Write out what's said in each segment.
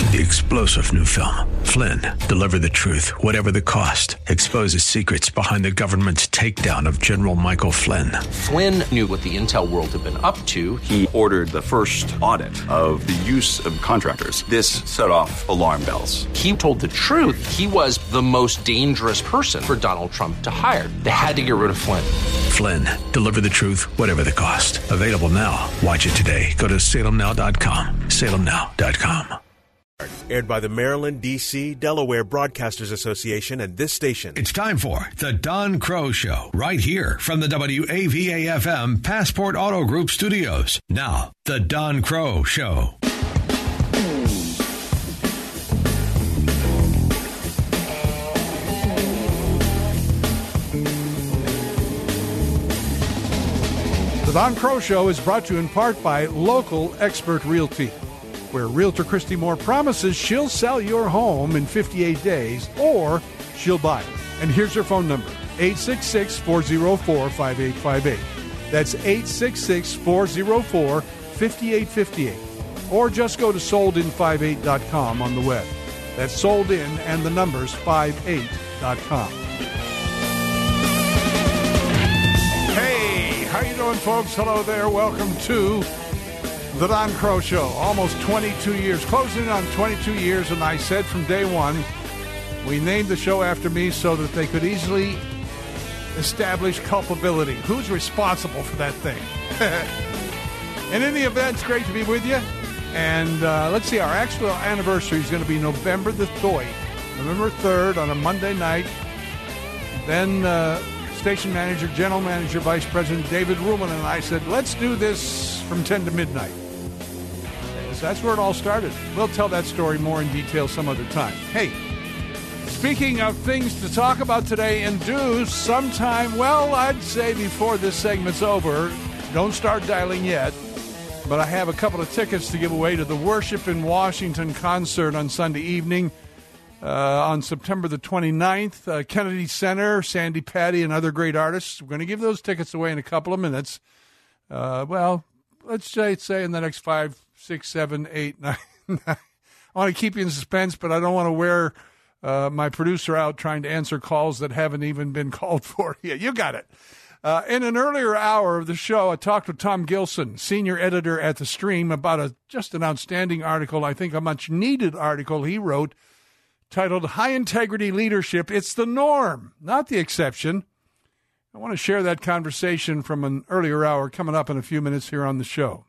The explosive new film, Flynn, deliver the truth, whatever the cost, exposes secrets behind the government's takedown of General Michael Flynn. Flynn knew what the intel world had been up to. He ordered the first audit of the use of contractors. This set off alarm bells. He told the truth. He was the most dangerous person for Donald Trump to hire. They had to get rid of Flynn. Flynn, deliver the truth, whatever the cost. Available now. Watch it today. Go to salemnow.com. salemnow.com. Aired by the Maryland, D.C., Delaware Broadcasters Association and this station. It's time for the Don Crow Show, right here from the WAVA-FM Passport Auto Group studios. Now, the Don Crow Show. The Don Crow Show is brought to you in part by Local Expert Realty, where Realtor Christy Moore promises she'll sell your home in 58 days or she'll buy it. And here's her phone number, 866-404-5858. That's 866-404-5858. Or just go to soldin58.com on the web. That's soldin and the numbers 58.com. Hey, how you doing, folks? Hello there. Welcome to The Don Crow Show. Almost 22 years, closing in on 22 years, and I said from day one, we named the show after me so that they could easily establish culpability. Who's responsible for that thing? And in the event, it's great to be with you. And let's see, our actual anniversary is going to be November the 3rd, November 3rd on a Monday night. Then station manager, general manager, vice president David Ruhlman and I said, let's do this from 10 to midnight. So that's where it all started. We'll tell that story more in detail some other time. Hey, speaking of things to talk about today and do sometime, well, I'd say before this segment's over, don't start dialing yet, but I have a couple of tickets to give away to the Worship in Washington concert on Sunday evening. On September the 29th, Kennedy Center, Sandy Patty, and other great artists. We're going to give those tickets away in a couple of minutes. Well, let's say in the next 5, 6, 7, 8, 9. I want to keep you in suspense, but I don't want to wear my producer out trying to answer calls that haven't even been called for yet. You got it. In an earlier hour of the show, I talked with Tom Gilson, senior editor at The Stream, about just an outstanding article, I think a much-needed article he wrote, titled High Integrity Leadership, It's the Norm, Not the Exception. I want to share that conversation from an earlier hour coming up in a few minutes here on the show.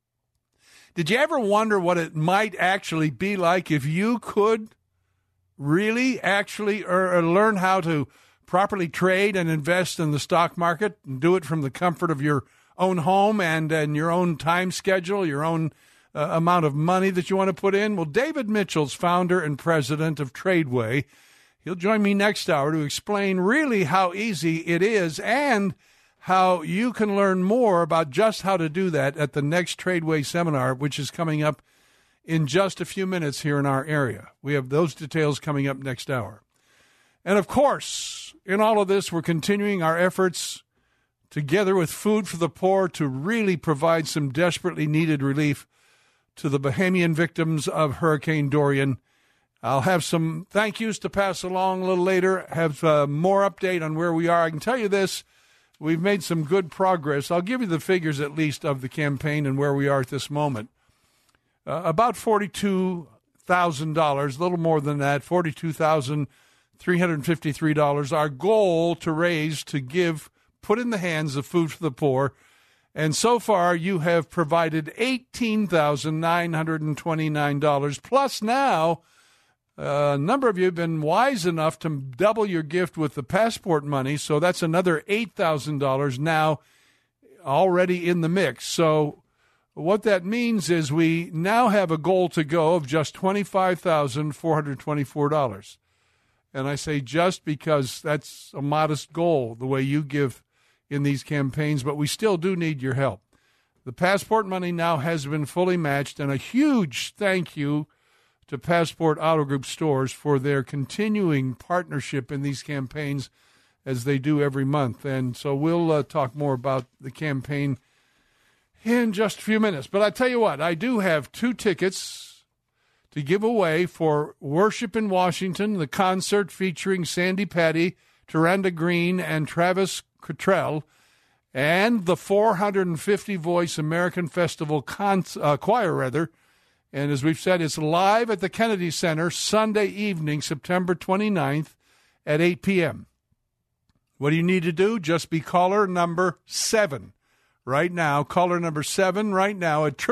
Did you ever wonder what it might actually be like if you could really actually learn how to properly trade and invest in the stock market and do it from the comfort of your own home and your own time schedule, your own amount of money that you want to put in? Well, David Mitchell's founder and president of Tradeway. He'll join me next hour to explain really how easy it is and how you can learn more about just how to do that at the next Tradeway seminar, which is coming up in just a few minutes here in our area. We have those details coming up next hour. And, of course, in all of this, we're continuing our efforts together with Food for the Poor to really provide some desperately needed relief to the Bahamian victims of Hurricane Dorian. I'll have some thank yous to pass along a little later, have more update on where we are. I can tell you this, we've made some good progress. I'll give you the figures at least of the campaign and where we are at this moment. About $42,000, a little more than that, $42,353. Our goal to raise, to give, put in the hands of Food for the Poor. And so far, you have provided $18,929. Plus now, a number of you have been wise enough to double your gift with the passport money. So that's another $8,000 now already in the mix. So what that means is we now have a goal to go of just $25,424. And I say just because that's a modest goal, the way you give in these campaigns, but we still do need your help. The passport money now has been fully matched, and a huge thank you to Passport Auto Group stores for their continuing partnership in these campaigns as they do every month. And so we'll talk more about the campaign in just a few minutes. But I tell you what, I do have 2 tickets to give away for Worship in Washington, the concert featuring Sandy Petty, Taranda Green, and Travis Cottrell, and the 450-voice American Festival choir. And as we've said, it's live at the Kennedy Center Sunday evening, September 29th at 8 p.m. What do you need to do? Just be caller number 7 right now. Caller number 7 right now at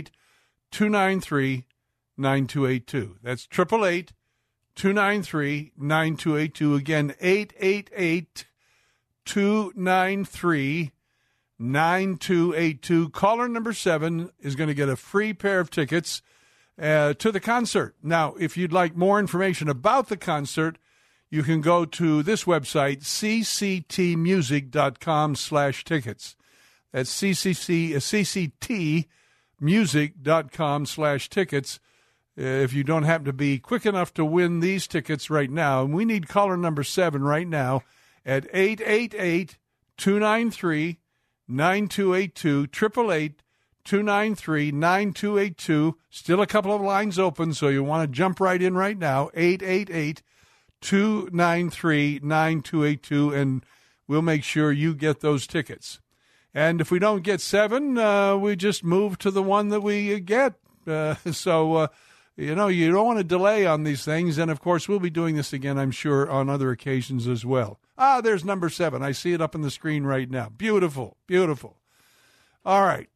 888-293-9282. That's 888-293-9282. Again, 888-293-9282. Caller number 7 is going to get a free pair of tickets to the concert. Now, if you'd like more information about the concert, you can go to this website, cctmusic.com/tickets. That's cctmusic.com/tickets. If you don't happen to be quick enough to win these tickets right now, and we need caller number 7 right now at 888-293-9282, 888-293-9282. Still a couple of lines open, so you want to jump right in right now, 888-293-9282, and we'll make sure you get those tickets. And if we don't get 7, we just move to the one that we get. So you don't want to delay on these things. And, of course, we'll be doing this again, I'm sure, on other occasions as well. There's number 7. I see it up on the screen right now. Beautiful, beautiful. All right.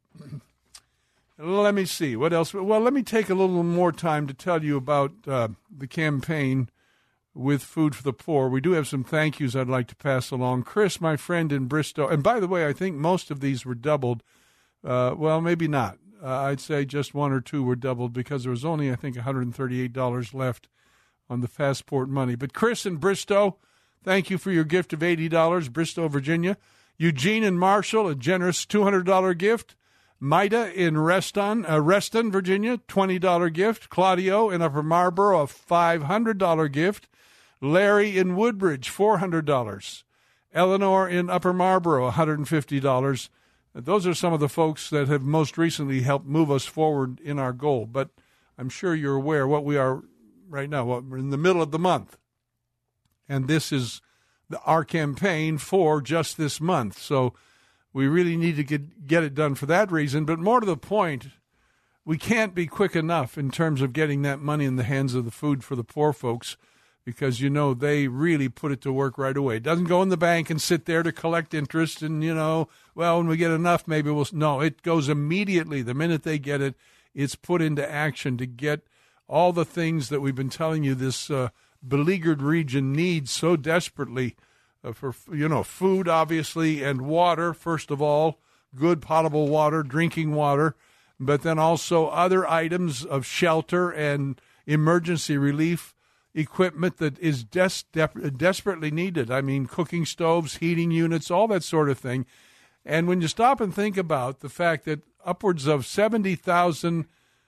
Let me see. What else? Well, let me take a little more time to tell you about the campaign with Food for the Poor. We do have some thank yous I'd like to pass along. Chris, my friend in Bristow, and by the way, I think most of these were doubled. Well, maybe not. I'd say just 1 or 2 were doubled because there was only, I think, $138 left on the passport money. But Chris in Bristow, thank you for your gift of $80, Bristow, Virginia. Eugene and Marshall, a generous $200 gift. Maida in Reston, Virginia, $20 gift. Claudio in Upper Marlboro, a $500 gift. Larry in Woodbridge, $400. Eleanor in Upper Marlboro, $150. Those are some of the folks that have most recently helped move us forward in our goal. But I'm sure you're aware what we are right now. We're in the middle of the month. And this is our campaign for just this month. So we really need to get it done for that reason. But more to the point, we can't be quick enough in terms of getting that money in the hands of the Food for the Poor folks because, they really put it to work right away. It doesn't go in the bank and sit there to collect interest and, when we get enough, maybe we'll. No, it goes immediately. The minute they get it, it's put into action to get all the things that we've been telling you this beleaguered region needs so desperately for, food, obviously, and water, first of all, good potable water, drinking water, but then also other items of shelter and emergency relief equipment that is desperately needed. I mean, cooking stoves, heating units, all that sort of thing. And when you stop and think about the fact that upwards of 70,000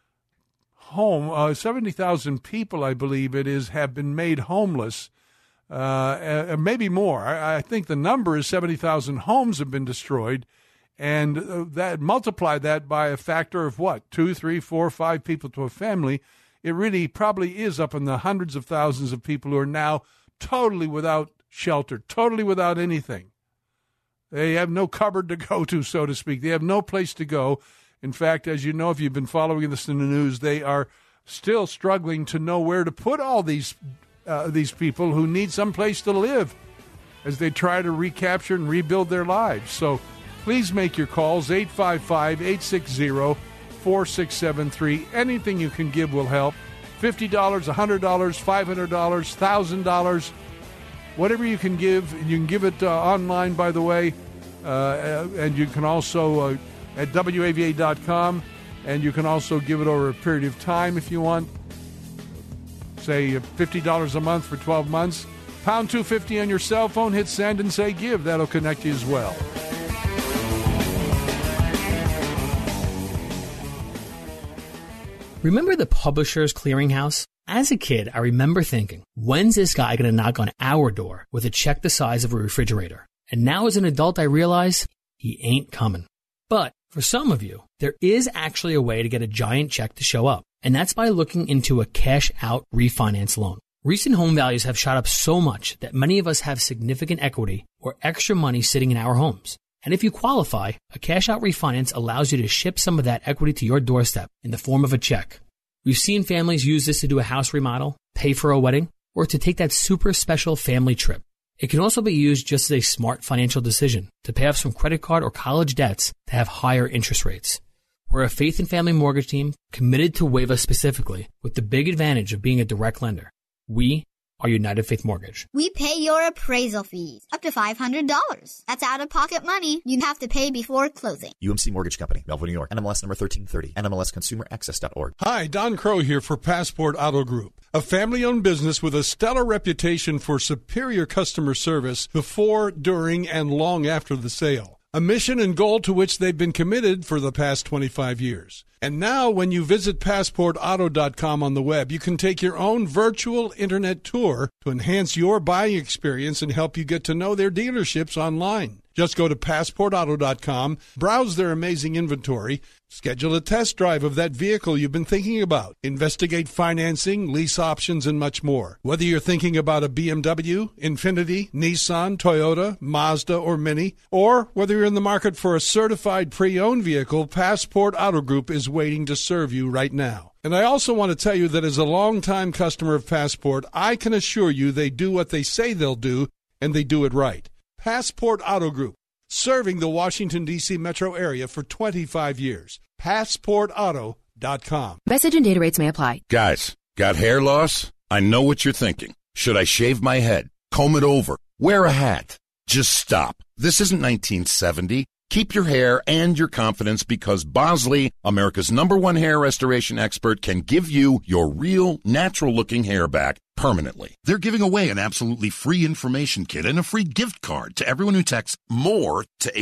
people, I believe it is, have been made homeless, maybe more. I think the number is 70,000 homes have been destroyed, and that multiply that by a factor of 2, 3, 4, 5 people to a family. It really probably is up in the hundreds of thousands of people who are now totally without shelter, totally without anything. They have no cupboard to go to, so to speak. They have no place to go. In fact, as you know, if you've been following this in the news, they are still struggling to know where to put all these people who need some place to live as they try to recapture and rebuild their lives. So please make your calls, 855-860-4673. Anything you can give will help. $50, $100, $500, $1,000. Whatever you can give it online, by the way, and you can also at WAVA.com, and you can also give it over a period of time if you want, say $50 a month for 12 months. Pound 250 on your cell phone, hit send and say give. That'll connect you as well. Remember the Publishers Clearinghouse? As a kid, I remember thinking, when's this guy going to knock on our door with a check the size of a refrigerator? And now as an adult, I realize he ain't coming. But for some of you, there is actually a way to get a giant check to show up. And that's by looking into a cash-out refinance loan. Recent home values have shot up so much that many of us have significant equity or extra money sitting in our homes. And if you qualify, a cash-out refinance allows you to ship some of that equity to your doorstep in the form of a check. We've seen families use this to do a house remodel, pay for a wedding, or to take that super special family trip. It can also be used just as a smart financial decision to pay off some credit card or college debts that have higher interest rates. We're a faith and family mortgage team committed to WAVA specifically, with the big advantage of being a direct lender. We are United Faith Mortgage. We pay your appraisal fees up to $500. That's out-of-pocket money you'd have to pay before closing. UMC Mortgage Company, Melville, New York. NMLS number 1330. NMLSConsumerAccess.org. Hi, Don Crow here for Passport Auto Group, a family-owned business with a stellar reputation for superior customer service before, during, and long after the sale. A mission and goal to which they've been committed for the past 25 years. And now when you visit PassportAuto.com on the web, you can take your own virtual internet tour to enhance your buying experience and help you get to know their dealerships online. Just go to PassportAuto.com, browse their amazing inventory, schedule a test drive of that vehicle you've been thinking about, investigate financing, lease options, and much more. Whether you're thinking about a BMW, Infiniti, Nissan, Toyota, Mazda, or Mini, or whether you're in the market for a certified pre-owned vehicle, Passport Auto Group is waiting to serve you right now. And I also want to tell you that as a longtime customer of Passport, I can assure you they do what they say they'll do, and they do it right. Passport Auto Group, serving the Washington, D.C. metro area for 25 years. PassportAuto.com. Message and data rates may apply. Guys, got hair loss? I know what you're thinking. Should I shave my head? Comb it over? Wear a hat? Just stop. This isn't 1970. Keep your hair and your confidence because Bosley, America's #1 hair restoration expert, can give you your real, natural-looking hair back permanently. They're giving away an absolutely free information kit and a free gift card to everyone who texts MORE to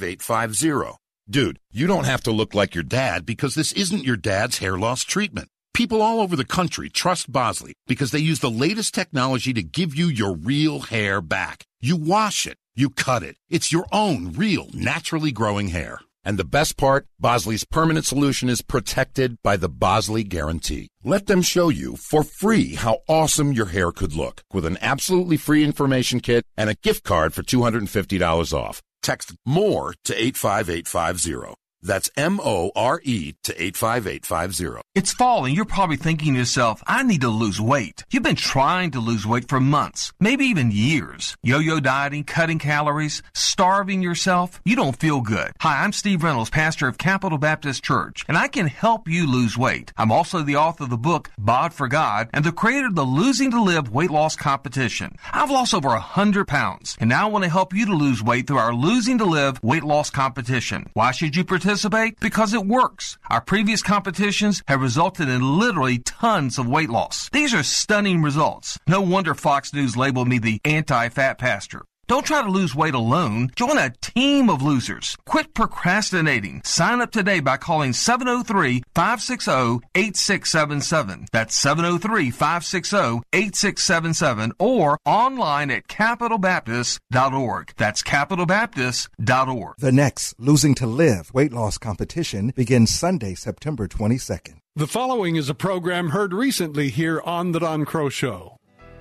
85850. Dude, you don't have to look like your dad because this isn't your dad's hair loss treatment. People all over the country trust Bosley because they use the latest technology to give you your real hair back. You wash it. You cut it. It's your own real, naturally growing hair. And the best part, Bosley's permanent solution is protected by the Bosley Guarantee. Let them show you for free how awesome your hair could look with an absolutely free information kit and a gift card for $250 off. Text MORE to 85850. That's MORE to 85850. It's fall and you're probably thinking to yourself, I need to lose weight. You've been trying to lose weight for months, maybe even years. Yo-yo dieting, cutting calories, starving yourself. You don't feel good. Hi, I'm Steve Reynolds, pastor of Capital Baptist Church, and I can help you lose weight. I'm also the author of the book, Bod for God, and the creator of the Losing to Live weight loss competition. I've lost over 100 pounds, and now I want to help you to lose weight through our Losing to Live weight loss competition. Why should you participate? Because it works. Our previous competitions have resulted in literally tons of weight loss. These are stunning results. No wonder Fox News labeled me the anti-fat pastor. Don't try to lose weight alone. Join a team of losers. Quit procrastinating. Sign up today by calling 703-560-8677. That's 703-560-8677 or online at capitalbaptist.org. That's capitalbaptist.org. The next Losing to Live weight loss competition begins Sunday, September 22nd. The following is a program heard recently here on The Don Crow Show.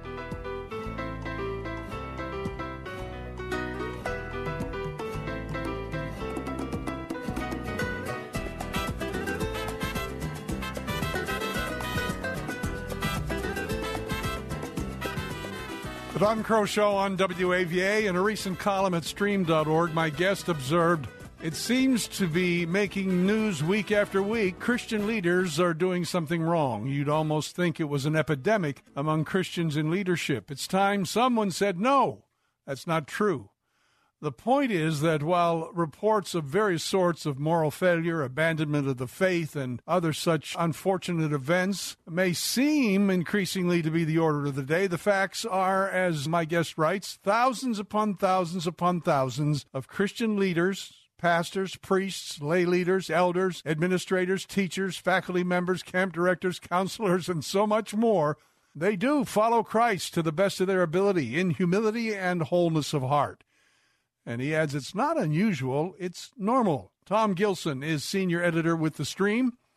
The Don Crow Show on WAVA. In a recent column at stream.org, my guest observed, it seems to be making news week after week. Christian leaders are doing something wrong. You'd almost think it was an epidemic among Christians in leadership. It's time someone said, no, that's not true. The point is that while reports of various sorts of moral failure, abandonment of the faith, and other such unfortunate events may seem increasingly to be the order of the day, the facts are, as my guest writes, thousands upon thousands upon thousands of Christian leaders, pastors, priests, lay leaders, elders, administrators, teachers, faculty members, camp directors, counselors, and so much more. They do follow Christ to the best of their ability in humility and wholeness of heart. And he adds, it's not unusual, it's normal. Tom Gilson is senior editor with The Stream.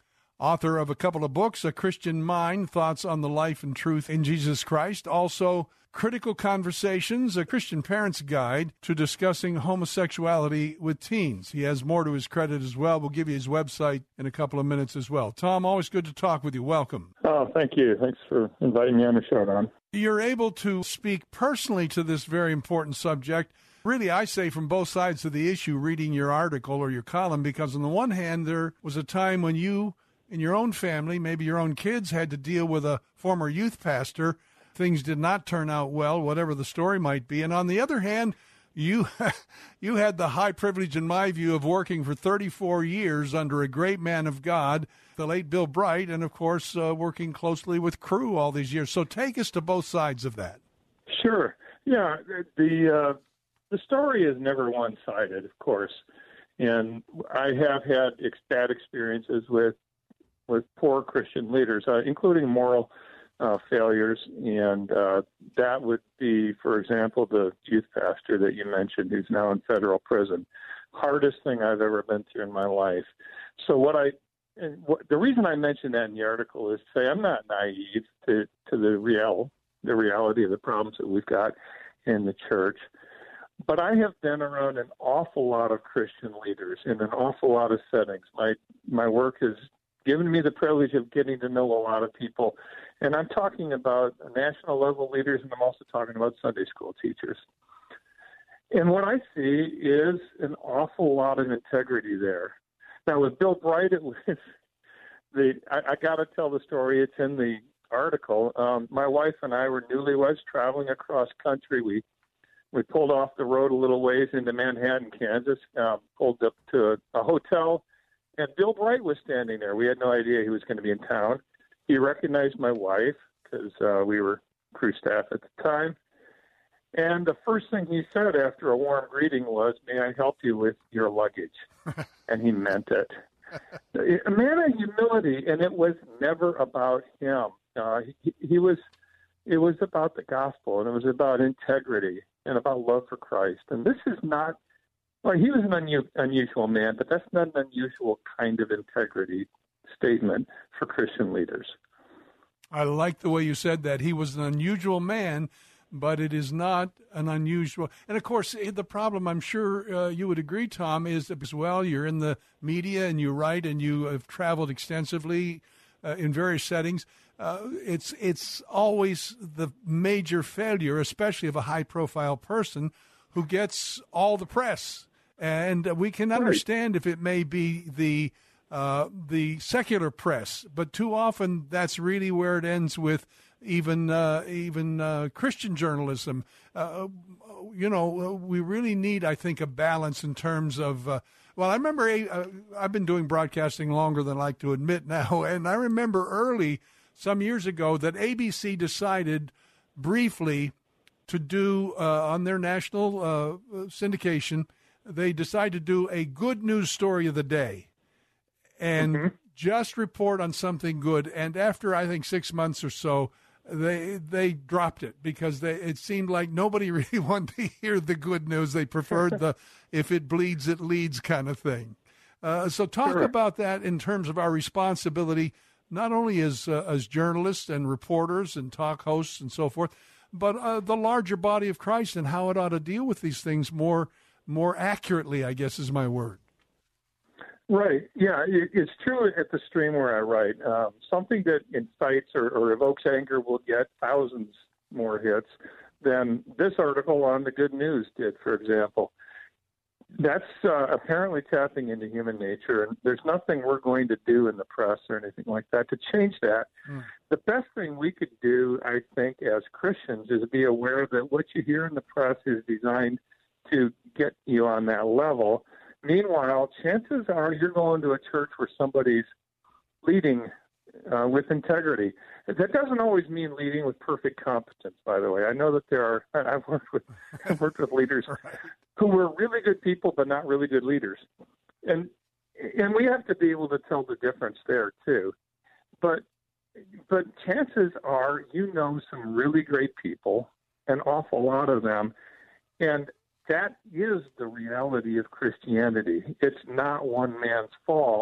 author of a couple of books, A Christian Mind, Thoughts on the Life and Truth in Jesus Christ. Also, Critical Conversations, a Christian Parent's Guide to Discussing Homosexuality with Teens. He has more to his credit as well. We'll give you his website in a couple of minutes as well. Tom, always good to talk with you. Welcome. Oh, thank you. Thanks for inviting me on the show, Don. You're able to speak personally to this very important subject. Really, I say from both sides of the issue, reading your article or your column, because on the one hand, there was a time when you, in your own family, maybe your own kids, had to deal with a former youth pastor. Things did not turn out well, whatever the story might be. And on the other hand, you had the high privilege, in my view, of working for 34 years under a great man of God, the late Bill Bright, and, of course, working closely with Cru all these years. So take us to both sides of that. Sure. Yeah, the story is never one-sided, of course. And I have had bad experiences with poor Christian leaders, including moral failures, and that would be, for example, the youth pastor that you mentioned, who's now in federal prison. Hardest thing I've ever been through in my life. So the reason I mentioned that in the article is to say I'm not naive to the reality of the problems that we've got in the church. But I have been around an awful lot of Christian leaders in an awful lot of settings. My work has given me the privilege of getting to know a lot of people. And I'm talking about national level leaders, and I'm also talking about Sunday school teachers. And what I see is an awful lot of integrity there. Now, with Bill Bright, it was I got to tell the story. It's in the article. My wife and I were newlyweds traveling across country. We pulled off the road a little ways into Manhattan, Kansas, pulled up to a hotel, and Bill Bright was standing there. We had no idea he was going to be in town. He recognized my wife because we were crew staff at the time. And the first thing he said after a warm greeting was, "May I help you with your luggage?" And he meant it. A man of humility, and it was never about him. It was about the gospel, and it was about integrity and about love for Christ. And this is not, well, he was an unusual man, but that's not an unusual kind of integrity statement for Christian leaders. I like the way you said that. He was an unusual man, but it is not an unusual. And, of course, the problem, I'm sure you would agree, Tom, is as well, you're in the media and you write and you have traveled extensively in various settings. It's always the major failure, especially of a high-profile person who gets all the press. And we can understand if it may be the secular press, but too often that's really where it ends with even Christian journalism. We really need, I think, a balance in terms of. I remember I've been doing broadcasting longer than I like to admit now, and I remember some years ago, that ABC decided briefly to do on their national syndication. They decided to do a good news story of the day and just report on something good. And after, I think, 6 months or so, they dropped it because it seemed like nobody really wanted to hear the good news. They preferred the if it bleeds, it leads kind of thing. So talk about that in terms of our responsibility, not only as journalists and reporters and talk hosts and so forth, but the larger body of Christ and how it ought to deal with these things more accurately, I guess is my word. Right. Yeah, it's true at the stream where I write. Something that incites or evokes anger will get thousands more hits than this article on the good news did, for example. That's apparently tapping into human nature, and there's nothing we're going to do in the press or anything like that to change that. The best thing we could do, I think, as Christians is be aware that what you hear in the press is designed to get you on that level. Meanwhile, chances are you're going to a church where somebody's leading with integrity. That doesn't always mean leading with perfect competence, by the way. I know that I've worked with leaders who were really good people but not really good leaders. And we have to be able to tell the difference there too. But chances are some really great people, an awful lot of them, and that is the reality of Christianity. It's not one man's fall.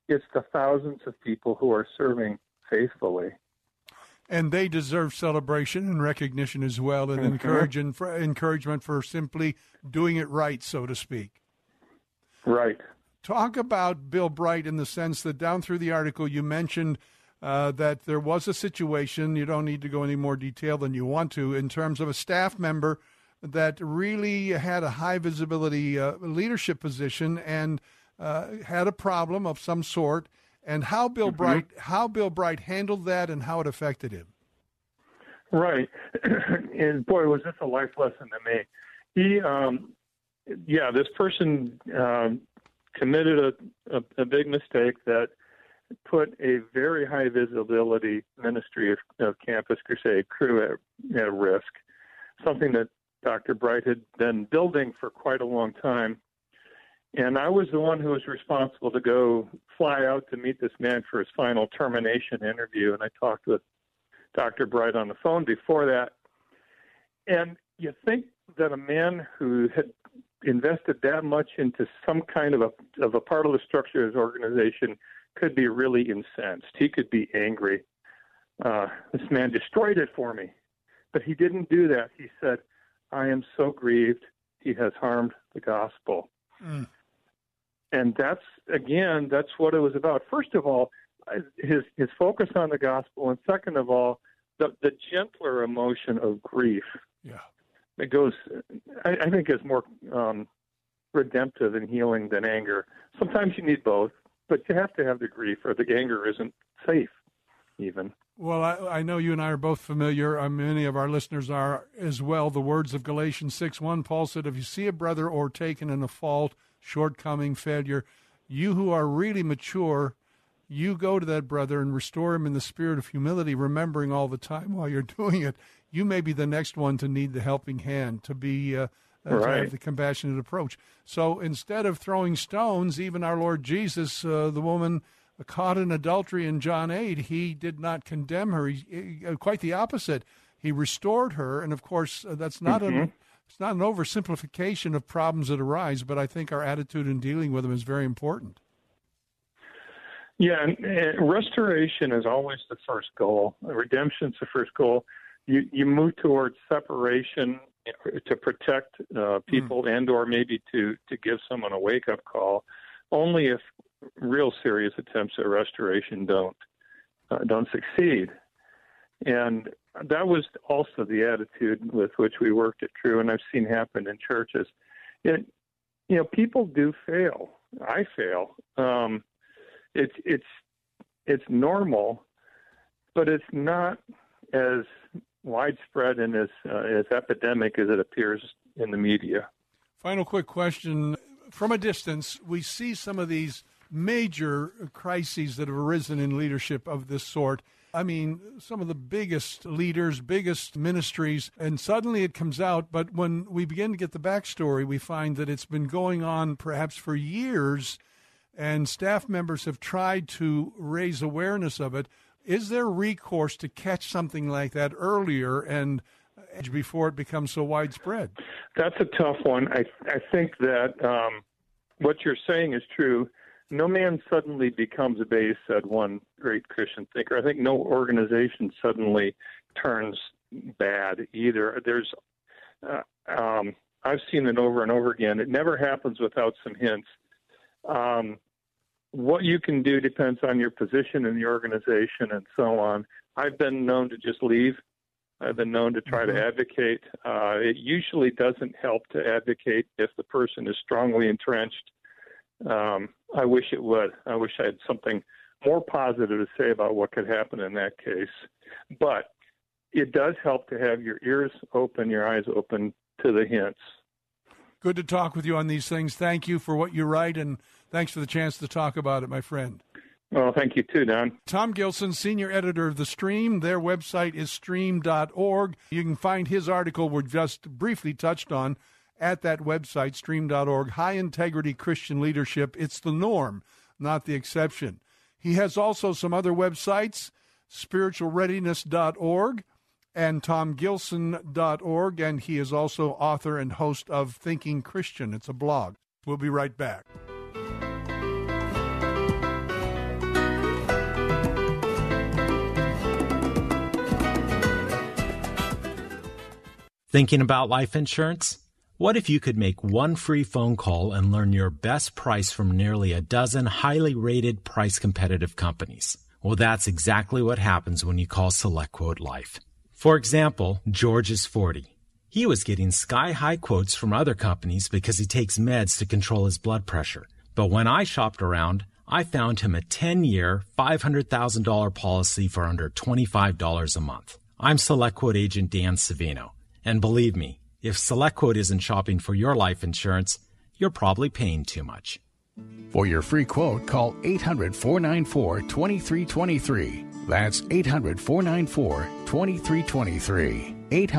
It's the thousands of people who are serving faithfully. And they deserve celebration and recognition as well, and encouragement for simply doing it right, so to speak. Right. Talk about Bill Bright in the sense that down through the article you mentioned that there was a situation, you don't need to go any more detail than you want to, in terms of a staff member that really had a high visibility leadership position and had a problem of some sort, and how Bill Bright handled that and how it affected him. Right. And boy, was this a life lesson to me. This person committed a big mistake that put a very high visibility ministry of Campus Crusade crew at risk, something that Dr. Bright had been building for quite a long time. And I was the one who was responsible to go fly out to meet this man for his final termination interview. And I talked with Dr. Bright on the phone before that. And you think that a man who had invested that much into some kind of a part of the structure of his organization could be really incensed. He could be angry. This man destroyed it for me. But he didn't do that. He said, I am so grieved. He has harmed the gospel. Mm. And that's what it was about. First of all, his focus on the gospel, and second of all, the gentler emotion of grief. Yeah, it goes. I think is more redemptive and healing than anger. Sometimes you need both, but you have to have the grief, or the anger isn't safe, even. Well, I know you and I are both familiar, many of our listeners are as well, the words of Galatians 6:1. Paul said, if you see a brother overtaken in a fault, shortcoming, failure, you who are really mature, you go to that brother and restore him in the spirit of humility, remembering all the time while you're doing it, you may be the next one to need the helping hand, to be to have the compassionate approach. So instead of throwing stones, even our Lord Jesus, the woman caught in adultery in John 8, he did not condemn her. Quite the opposite. He restored her, and of course, that's not it's not an oversimplification of problems that arise, but I think our attitude in dealing with them is very important. Yeah, and restoration is always the first goal. Redemption's the first goal. You move towards separation to protect people and or maybe to give someone a wake-up call, only if real serious attempts at restoration don't succeed. And that was also the attitude with which we worked at True, and I've seen happen in churches. People do fail. I fail. It's normal, but it's not as widespread and as epidemic as it appears in the media. Final quick question. From a distance, we see some of these major crises that have arisen in leadership of this sort. I mean, some of the biggest leaders, biggest ministries, and suddenly it comes out. But when we begin to get the backstory, we find that it's been going on perhaps for years, and staff members have tried to raise awareness of it. Is there recourse to catch something like that earlier and before it becomes so widespread? That's a tough one. I think that what you're saying is true. No man suddenly becomes a base, said one great Christian thinker. I think no organization suddenly turns bad either. There's, I've seen it over and over again. It never happens without some hints. What you can do depends on your position in the organization and so on. I've been known to just leave. I've been known to try to advocate. It usually doesn't help to advocate if the person is strongly entrenched. I wish it would. I wish I had something more positive to say about what could happen in that case. But it does help to have your ears open, your eyes open to the hints. Good to talk with you on these things. Thank you for what you write, and thanks for the chance to talk about it, my friend. Well, thank you too, Don. Tom Gilson, senior editor of The Stream. Their website is stream.org. You can find his article we just briefly touched on at that website, stream.org. High-integrity Christian leadership. It's the norm, not the exception. He has also some other websites, spiritualreadiness.org and tomgilson.org, and he is also author and host of Thinking Christian. It's a blog. We'll be right back. Thinking about life insurance? What if you could make one free phone call and learn your best price from nearly a dozen highly rated price-competitive companies? Well, that's exactly what happens when you call SelectQuote Life. For example, George is 40. He was getting sky-high quotes from other companies because he takes meds to control his blood pressure. But when I shopped around, I found him a 10-year, $500,000 policy for under $25 a month. I'm SelectQuote agent Dan Savino. And believe me, if SelectQuote isn't shopping for your life insurance, you're probably paying too much. For your free quote, call 800-494-2323. That's 800-494-2323.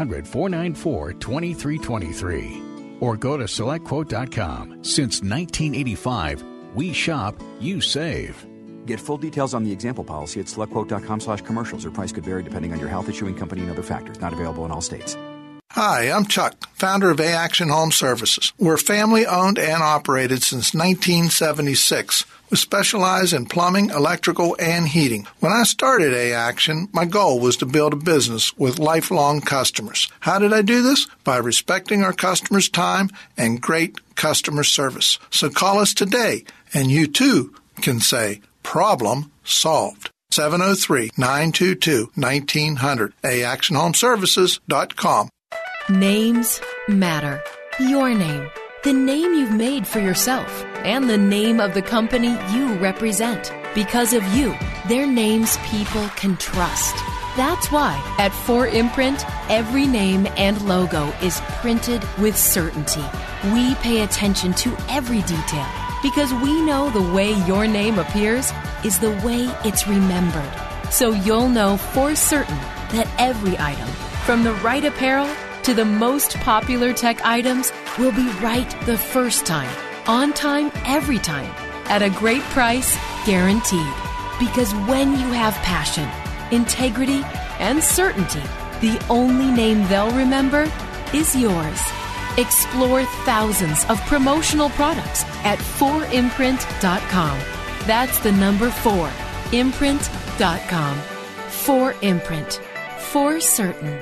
800-494-2323. Or go to SelectQuote.com. Since 1985, we shop, you save. Get full details on the example policy at SelectQuote.com/commercials. Or price could vary depending on your health, issuing company, and other factors. Not available in all states. Hi, I'm Chuck, founder of A-Action Home Services. We're family-owned and operated since 1976. We specialize in plumbing, electrical, and heating. When I started A-Action, my goal was to build a business with lifelong customers. How did I do this? By respecting our customers' time and great customer service. So call us today, and you too can say, problem solved. 703-922-1900. AActionHomeservices.com. Names matter. Your name, the name you've made for yourself, and the name of the company you represent. Because of you, their names people can trust. That's why at 4imprint, every name and logo is printed with certainty. We pay attention to every detail because we know the way your name appears is the way it's remembered. So you'll know for certain that every item, from the right apparel to the most popular tech items, will be right the first time, on time, every time, at a great price, guaranteed. Because when you have passion, integrity, and certainty, the only name they'll remember is yours. Explore thousands of promotional products at 4imprint.com. That's the number 4, imprint.com. 4imprint. For certain.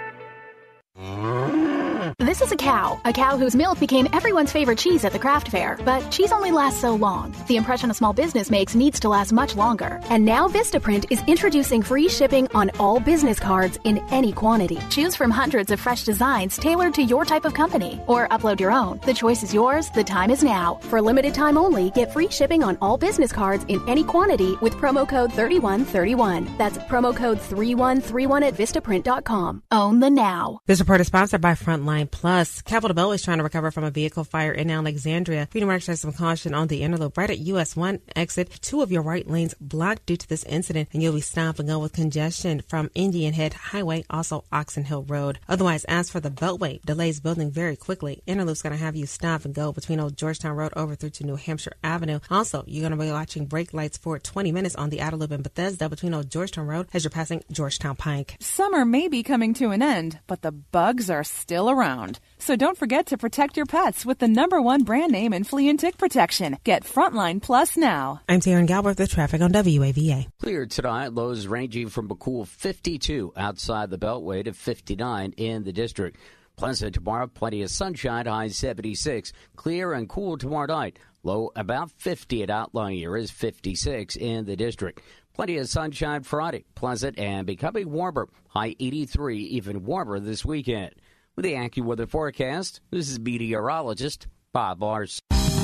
This is a cow whose milk became everyone's favorite cheese at the craft fair. But cheese only lasts so long. The impression a small business makes needs to last much longer. And now Vistaprint is introducing free shipping on all business cards in any quantity. Choose from hundreds of fresh designs tailored to your type of company. Or upload your own. The choice is yours. The time is now. For a limited time only, get free shipping on all business cards in any quantity with promo code 3131. That's promo code 3131 at Vistaprint.com. Own the now. This report is sponsored by Frontline Plus. Capitol Beltway is trying to recover from a vehicle fire in Alexandria. Freedom exercise some caution on the interloop right at US 1 exit. 2 of your right lanes blocked due to this incident, and you'll be stop and go with congestion from Indian Head Highway, also Oxon Hill Road. Otherwise, as for the Beltway, delays building very quickly. Interloop's going to have you stop and go between Old Georgetown Road over through to New Hampshire Avenue. Also, you're going to be watching brake lights for 20 minutes on the outer loop in Bethesda between Old Georgetown Road as you're passing Georgetown Pike. Summer may be coming to an end, but the bugs are still around. So don't forget to protect your pets with the #1 brand name in flea and tick protection. Get Frontline Plus now. I'm Taryn Galbraith with traffic on WAVA. Clear tonight, lows ranging from a cool 52 outside the Beltway to 59 in the district. Pleasant tomorrow, plenty of sunshine, high 76. Clear and cool tomorrow night. Low about 50 at outlying areas, 56 in the district. Plenty of sunshine Friday, pleasant and becoming warmer, high 83, even warmer this weekend. With the AccuWeather forecast, this is meteorologist Bob Larson.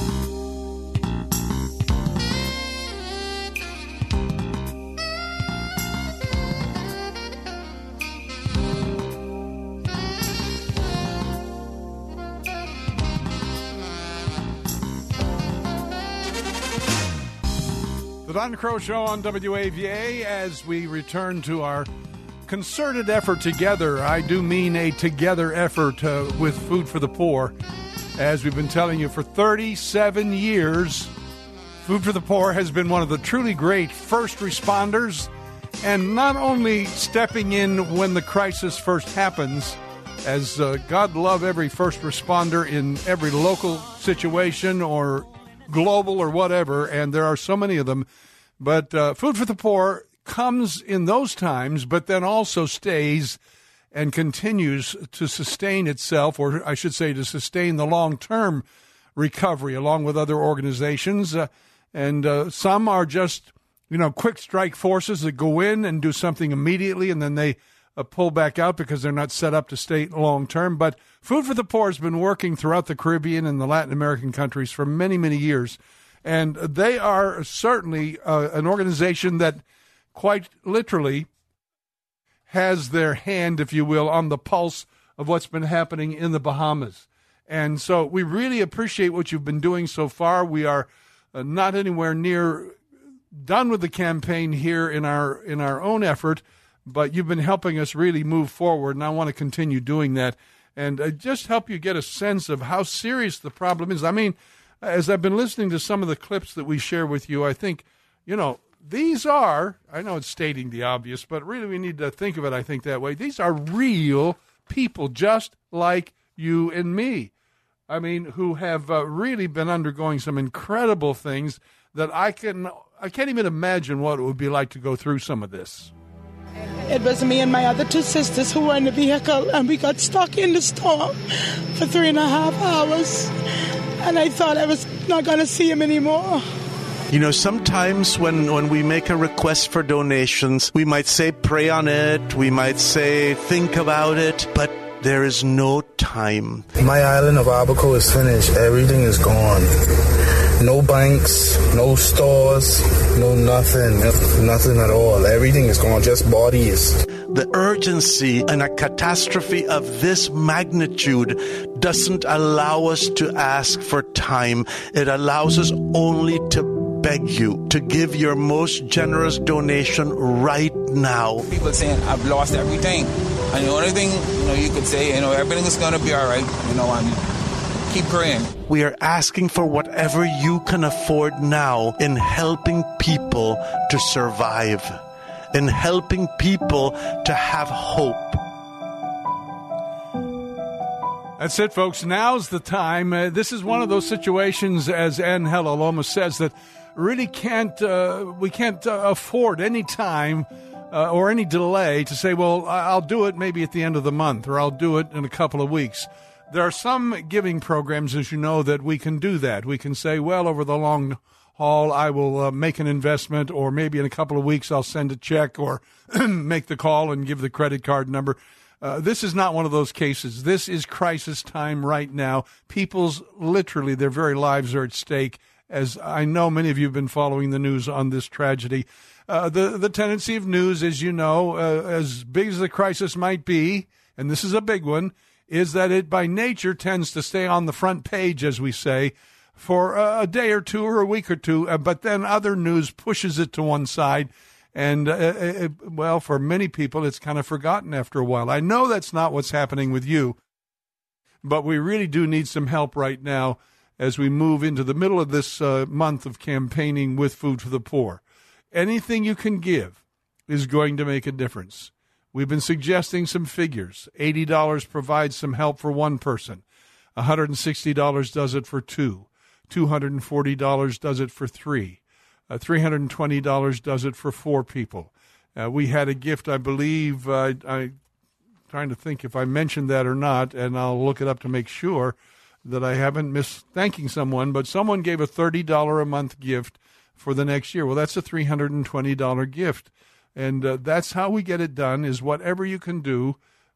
The Don Crow Show on WAVA as we return to our concerted effort together. I do mean a together effort with Food for the Poor. As we've been telling you for 37 years, Food for the Poor has been one of the truly great first responders, and not only stepping in when the crisis first happens, as God love every first responder in every local situation or global or whatever, and there are so many of them, but Food for the Poor comes in those times, but then also stays and continues to sustain itself, or I should say to sustain the long-term recovery along with other organizations. And some are just, quick strike forces that go in and do something immediately, and then they pull back out because they're not set up to stay long-term. But Food for the Poor has been working throughout the Caribbean and the Latin American countries for many, many years. And they are certainly an organization that quite literally has their hand, if you will, on the pulse of what's been happening in the Bahamas. And so we really appreciate what you've been doing so far. We are not anywhere near done with the campaign here in our own effort, but you've been helping us really move forward, and I want to continue doing that and just help you get a sense of how serious the problem is. I mean, as I've been listening to some of the clips that we share with you, I think, these are, I know it's stating the obvious, but really we need to think of it, I think, that way. These are real people just like you and me. I mean, who have really been undergoing some incredible things that I can't even imagine what it would be like to go through some of this. It was me and my other two sisters who were in the vehicle, and we got stuck in the storm for 3.5 hours. And I thought I was not going to see him anymore. Sometimes when we make a request for donations, we might say pray on it, we might say think about it, but there is no time. My island of Abaco is finished. Everything is gone. No banks, no stores, no nothing at all. Everything is gone, just bodies. The urgency in a catastrophe of this magnitude doesn't allow us to ask for time. It allows us only to beg you to give your most generous donation right now. People saying, I've lost everything. And the only thing, you could say, everything is going to be all right, and keep praying. We are asking for whatever you can afford now in helping people to survive, in helping people to have hope. That's it, folks. Now's the time. This is one of those situations, as Angela Loma says, that really we can't afford any time or any delay to say, well, I'll do it maybe at the end of the month, or I'll do it in a couple of weeks. There are some giving programs, as you know, that we can do that. We can say, well, over the long haul, I will make an investment, or maybe in a couple of weeks I'll send a check or make the call and give the credit card number. This is not one of those cases. This is crisis time right now. People's, literally, their very lives are at stake, as I know many of you have been following the news on this tragedy. The tendency of news, as you know, as big as the crisis might be, and this is a big one, is that it by nature tends to stay on the front page, as we say, for a day or two or a week or two, but then other news pushes it to one side. And, well, for many people, it's kind of forgotten after a while. I know that's not what's happening with you, but we really do need some help right now as we move into the middle of this month of campaigning with Food for the Poor. Anything you can give is going to make a difference. We've been suggesting some figures. $80 provides some help for one person. $160 does it for two. $240 does it for three. $320 does it for four people. We had a gift, I believe, I'm trying to think if I mentioned that or not, and I'll look it up to make sure that I haven't missed thanking someone, but someone gave a $30 a month gift for the next year. Well, that's a $320 gift. And that's how we get it done, is whatever you can do.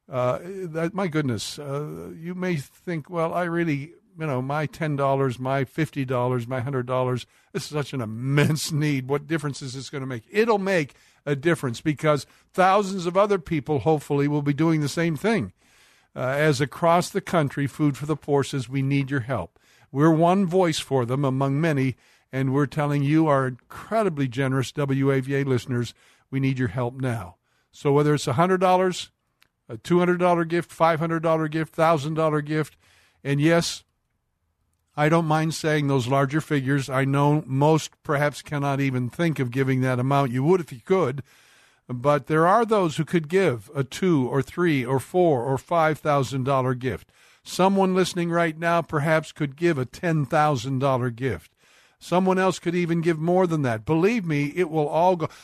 My goodness, you may think, well, I really, my $10, my $50, my $100, this is such an immense need. What difference is this going to make? It'll make a difference, because thousands of other people, hopefully, will be doing the same thing. As across the country, Food for the Poor says, we need your help. We're one voice for them among many, and we're telling you, our incredibly generous WAVA listeners, we need your help now. So whether it's $100, a $200 gift, $500 gift, $1,000 gift, and yes, I don't mind saying those larger figures. I know most perhaps cannot even think of giving that amount. You would if you could, but there are those who could give a $2,000 or $3,000 or $4,000 or $5,000 gift. Someone listening right now perhaps could give a $10,000 gift. Someone else could even give more than that. Believe me, it will all go.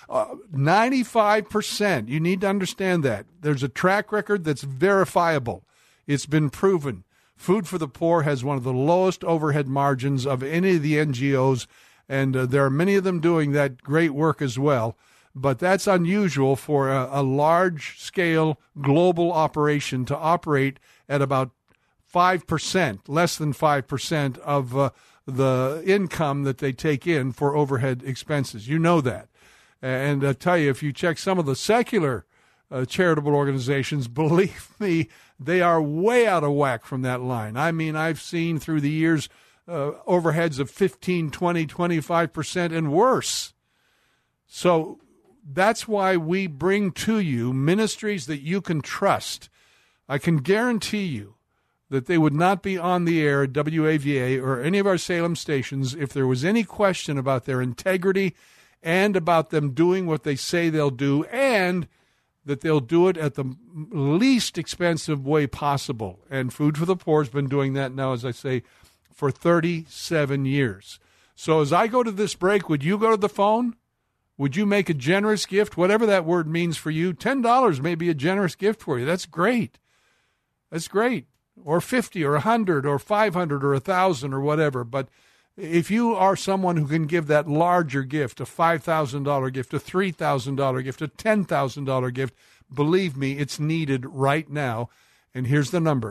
95%. You need to understand that. There's a track record that's verifiable. It's been proven. Food for the Poor has one of the lowest overhead margins of any of the NGOs, and there are many of them doing that great work as well. But that's unusual for a large-scale global operation to operate at about 5%, less than 5% of the income that they take in for overhead expenses. You know that. And I tell you, if you check some of the secular charitable organizations, believe me, they are way out of whack from that line. I mean, I've seen through the years overheads of 15, 20, 25% and worse. So that's why we bring to you ministries that you can trust. I can guarantee you that they would not be on the air at WAVA or any of our Salem stations if there was any question about their integrity and about them doing what they say they'll do, and that they'll do it at the least expensive way possible. And Food for the Poor has been doing that now, as I say, for 37 years. So as I go to this break, would you go to the phone? Would you make a generous gift, whatever that word means for you? $10 may be a generous gift for you. That's great. That's great. Or 50 or 100 or 500 or 1,000 or whatever. But if you are someone who can give that larger gift, a $5,000 gift, a $3,000 gift, a $10,000 gift, believe me, it's needed right now. And here's the number,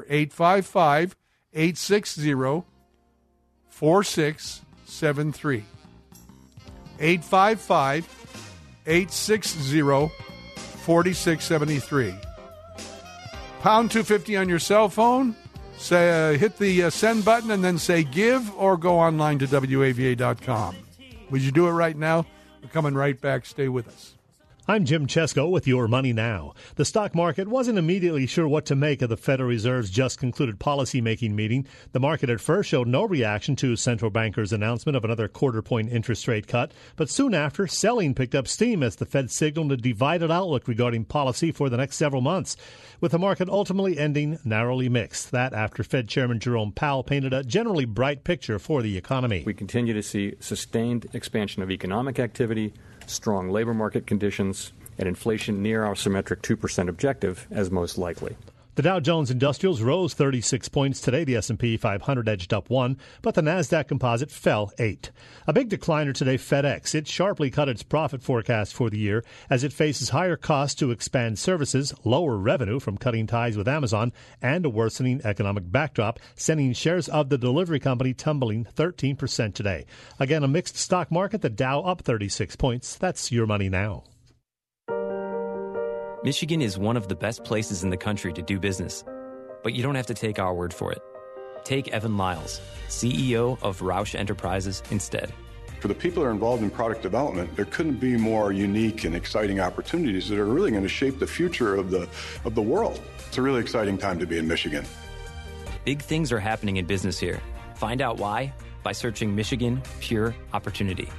855-860-4673. 855-860-4673. Pound 250 on your cell phone. Say, hit the send button and then say give, or go online to WAVA.com. Would you do it right now? We're coming right back. Stay with us. I'm Jim Chesko with Your Money Now. The stock market wasn't immediately sure what to make of the Federal Reserve's just concluded policymaking meeting. The market at first showed no reaction to central bankers' announcement of another quarter-point interest rate cut, but soon after, selling picked up steam as the Fed signaled a divided outlook regarding policy for the next several months, with the market ultimately ending narrowly mixed. That after Fed Chairman Jerome Powell painted a generally bright picture for the economy. We continue to see sustained expansion of economic activity, strong labor market conditions, and inflation near our symmetric 2% objective as most likely. The Dow Jones Industrials rose 36 points today. The S&P 500 edged up 1, but the Nasdaq Composite fell 8. A big decliner today, FedEx. It sharply cut its profit forecast for the year as it faces higher costs to expand services, lower revenue from cutting ties with Amazon, and a worsening economic backdrop, sending shares of the delivery company tumbling 13% today. Again, a mixed stock market. The Dow up 36 points. That's Your Money Now. Michigan is one of the best places in the country to do business, but you don't have to take our word for it. Take Evan Lyles, CEO of Roush Enterprises, instead. For the people that are involved in product development, there couldn't be more unique and exciting opportunities that are really going to shape the future of the world. It's a really exciting time to be in Michigan. Big things are happening in business here. Find out why by searching Michigan Pure Opportunity.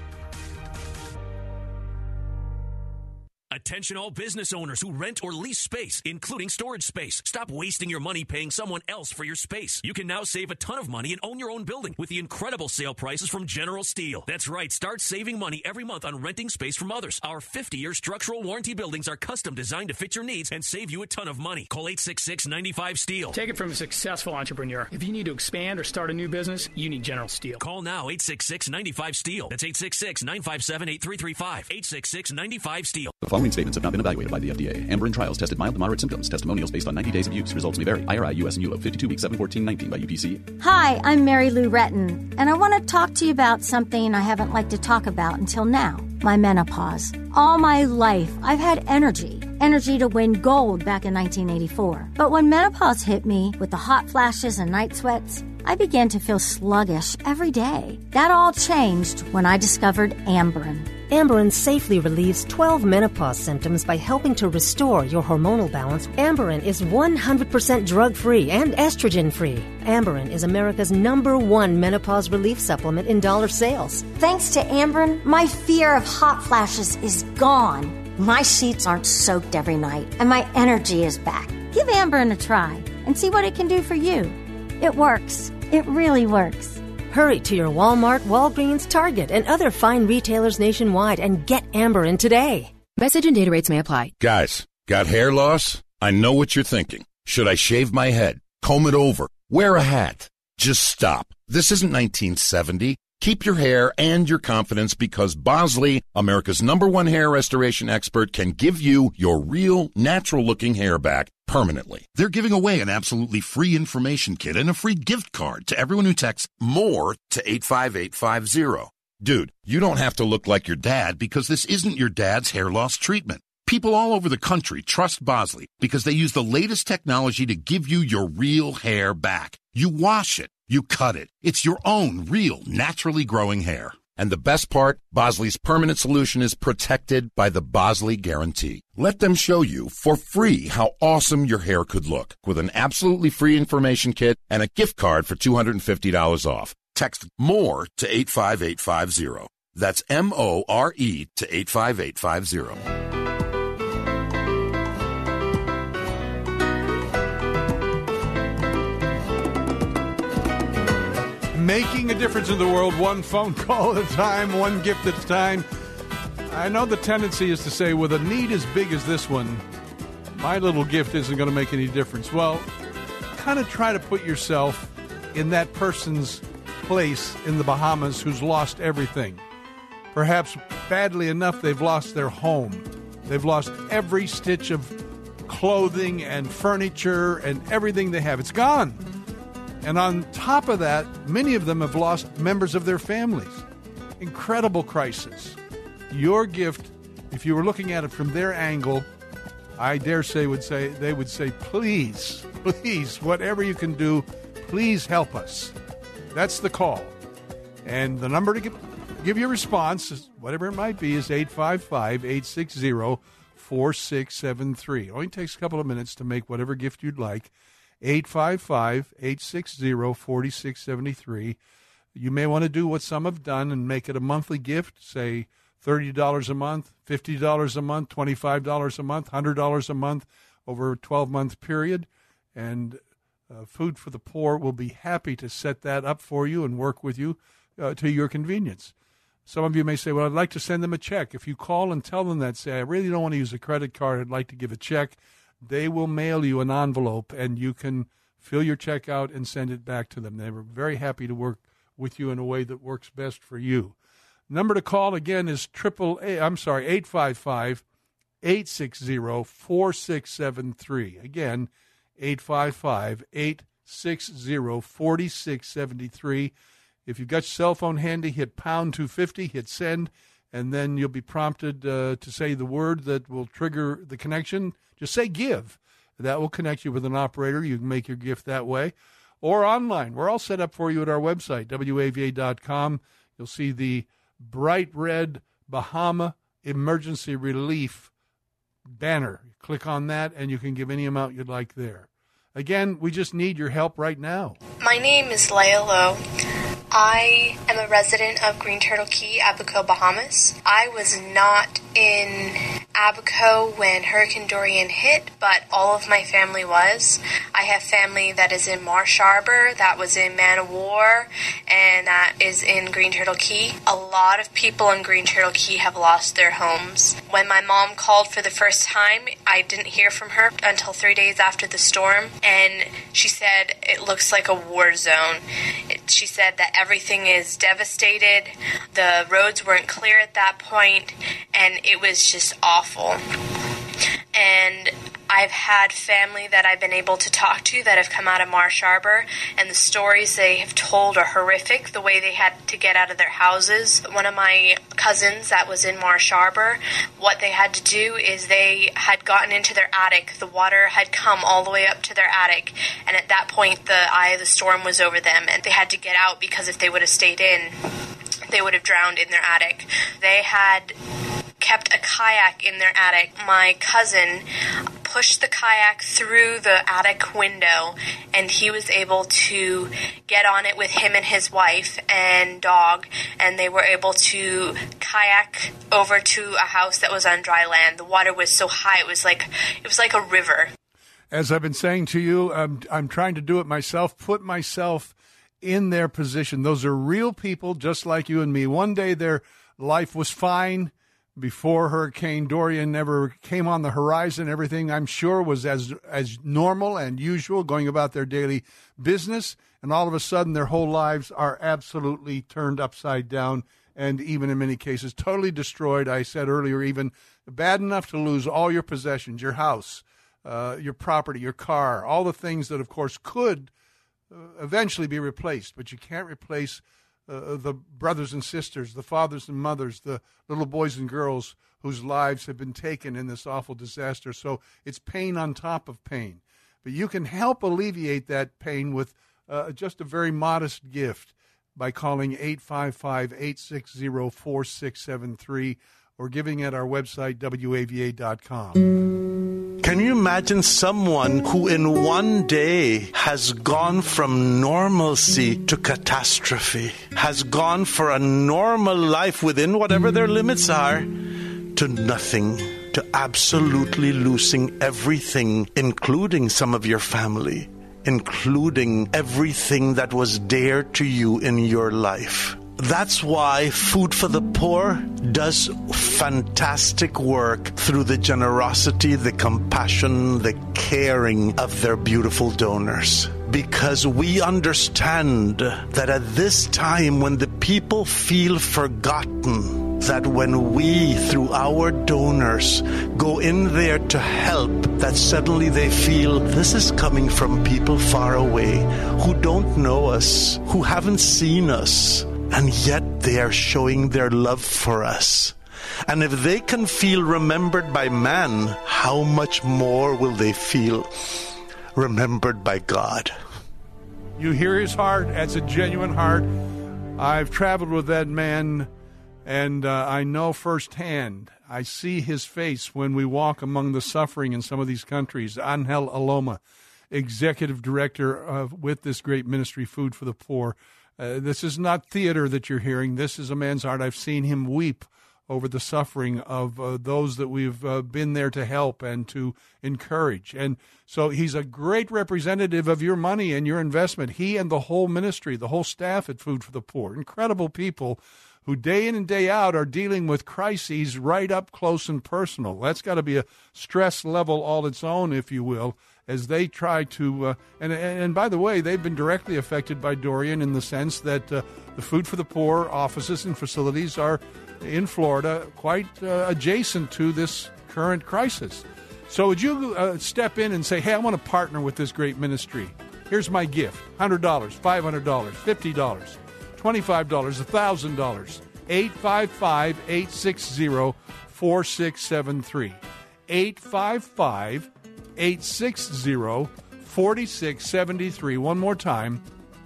Attention all business owners who rent or lease space, including storage space. Stop wasting your money paying someone else for your space. You can now save a ton of money and own your own building with the incredible sale prices from General Steel. That's right, start saving money every month on renting space from others. Our 50-year structural warranty buildings are custom designed to fit your needs and save you a ton of money. Call 866-95-STEEL. Take it from a successful entrepreneur. If you need to expand or start a new business, you need General Steel. Call now, 866-95-STEEL. That's 866-957-8335. 866-95-STEEL. The following statements have not been evaluated by the FDA. Amberen trials tested mild to moderate symptoms. Testimonials based on 90 days of use. Results may vary. IRI US and ULO 52 weeks 7-14-19 by UPC. Hi, I'm Mary Lou Retton, and I want to talk to you about something I haven't liked to talk about until now, my menopause. All my life, I've had energy to win gold back in 1984. But when menopause hit me with the hot flashes and night sweats, I began to feel sluggish every day. That all changed when I discovered Amberen. Amberen safely relieves 12 menopause symptoms by helping to restore your hormonal balance. Amberen is 100% drug-free and estrogen-free. Amberen is America's #1 menopause relief supplement in dollar sales. Thanks to Amberen, my fear of hot flashes is gone. My sheets aren't soaked every night, and my energy is back. Give Amberen a try and see what it can do for you. It works. It really works. Hurry to your Walmart, Walgreens, Target, and other fine retailers nationwide and get Amberen today. Message and data rates may apply. Guys, got hair loss? I know what you're thinking. Should I shave my head? Comb it over? Wear a hat? Just stop. This isn't 1970. Keep your hair and your confidence because Bosley, America's #1 hair restoration expert, can give you your real, natural-looking hair back permanently. They're giving away an absolutely free information kit and a free gift card to everyone who texts MORE to 85850. Dude, you don't have to look like your dad because this isn't your dad's hair loss treatment. People all over the country trust Bosley because they use the latest technology to give you your real hair back. You wash it. You cut it. It's your own real, naturally growing hair. And the best part, Bosley's permanent solution is protected by the Bosley Guarantee. Let them show you for free how awesome your hair could look with an absolutely free information kit and a gift card for $250 off. Text MORE to 85850. That's MORE to 85850. Making a difference in the world, one phone call at a time, one gift at a time. I know the tendency is to say, with a need as big as this one, my little gift isn't going to make any difference. Well, kind of try to put yourself in that person's place in the Bahamas who's lost everything. Perhaps badly enough, they've lost their home. They've lost every stitch of clothing and furniture and everything they have. It's gone. And on top of that, many of them have lost members of their families. Incredible crisis. Your gift, if you were looking at it from their angle, I dare say they would say, please, whatever you can do, please help us. That's the call. And the number to give your response, whatever it might be, is 855-860-4673. Only takes a couple of minutes to make whatever gift you'd like. 855-860-4673. You may want to do what some have done and make it a monthly gift, say $30 a month, $50 a month, $25 a month, $100 a month over a 12-month period. And Food for the Poor will be happy to set that up for you and work with you to your convenience. Some of you may say, well, I'd like to send them a check. If you call and tell them that, say, I really don't want to use a credit card, I'd like to give a check, they will mail you an envelope, and you can fill your check out and send it back to them. They were very happy to work with you in a way that works best for you. Number to call, again, is 855-860-4673. Again, 855-860-4673. If you've got your cell phone handy, hit pound 250, hit send, and then you'll be prompted to say the word that will trigger the connection. Just say give. That will connect you with an operator. You can make your gift that way. Or online. We're all set up for you at our website, WAVA.com. You'll see the bright red Bahama Emergency Relief banner. Click on that, and you can give any amount you'd like there. Again, we just need your help right now. My name is Leia Lowe. I am a resident of Green Turtle Key, Abaco, Bahamas. I was not in Abaco when Hurricane Dorian hit, but all of my family was. I have family that is in Marsh Arbor, that was in Man of War, and that is in Green Turtle Key. A lot of people in Green Turtle Key have lost their homes. When my mom called for the first time, I didn't hear from her until 3 days after the storm, and she said it looks like a war zone. She said that everything is devastated. The roads weren't clear at that point, and it was just awful. And I've had family that I've been able to talk to that have come out of Marsh Arbor, and the stories they have told are horrific, the way they had to get out of their houses. One of my cousins that was in Marsh Arbor, what they had to do is they had gotten into their attic. The water had come all the way up to their attic, and at that point the eye of the storm was over them, and they had to get out because if they would have stayed in, they would have drowned in their attic. They had kept a kayak in their attic. My cousin pushed the kayak through the attic window, and he was able to get on it with him and his wife and dog, and they were able to kayak over to a house that was on dry land. The water was so high, it was like a river. As I've been saying to you, I'm trying to do it myself, put myself in their position. Those are real people just like you and me. One day their life was fine before Hurricane Dorian never came on the horizon. Everything, I'm sure, was as normal and usual, going about their daily business. And all of a sudden, their whole lives are absolutely turned upside down and even in many cases totally destroyed. I said earlier, even bad enough to lose all your possessions, your house, your property, your car, all the things that, of course, could eventually be replaced. But you can't replace the brothers and sisters, the fathers and mothers, the little boys and girls whose lives have been taken in this awful disaster. So it's pain on top of pain. But you can help alleviate that pain with just a very modest gift by calling 855-860-4673 or giving at our website, WAVA.com. Can you imagine someone who in one day has gone from normalcy to catastrophe, has gone for a normal life within whatever their limits are, to nothing, to absolutely losing everything, including some of your family, including everything that was dear to you in your life? That's why Food for the Poor does fantastic work through the generosity, the compassion, the caring of their beautiful donors. Because we understand that at this time when the people feel forgotten, that when we, through our donors, go in there to help, that suddenly they feel this is coming from people far away who don't know us, who haven't seen us, and yet they are showing their love for us. And if they can feel remembered by man, how much more will they feel remembered by God? You hear his heart. That's a genuine heart. I've traveled with that man, and I know firsthand. I see his face when we walk among the suffering in some of these countries. Angel Aloma, executive director with this great ministry, Food for the Poor. This is not theater that you're hearing. This is a man's heart. I've seen him weep over the suffering of those that we've been there to help and to encourage. And so he's a great representative of your money and your investment. He and the whole ministry, the whole staff at Food for the Poor, incredible people who day in and day out are dealing with crises right up close and personal. That's got to be a stress level all its own, if you will, as they try to, and by the way, they've been directly affected by Dorian in the sense that the Food for the Poor offices and facilities are in Florida quite adjacent to this current crisis. So would you step in and say, hey, I want to partner with this great ministry. Here's my gift, $100, $500, $50, $25, $1,000, 855-860-4673, 855-860-4673. One more time,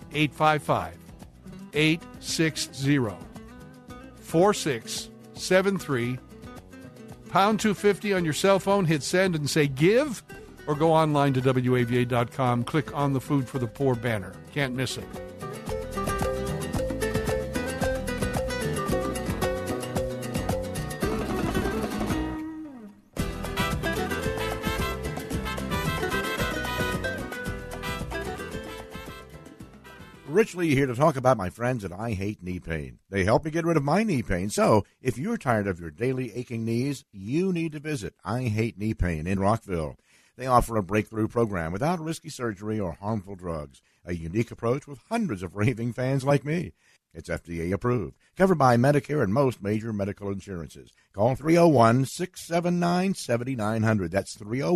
855-860-4673. Pound 250 on your cell phone, hit send and say give, or go online to WAVA.com, click on the Food for the Poor banner. Can't miss it. Rich Lee here to talk about my friends at I Hate Knee Pain. They help me get rid of my knee pain. So if you're tired of your daily aching knees, you need to visit I Hate Knee Pain in Rockville. They offer a breakthrough program without risky surgery or harmful drugs. A unique approach with hundreds of raving fans like me. It's FDA approved, covered by Medicare and most major medical insurances. Call 301-679-7900. That's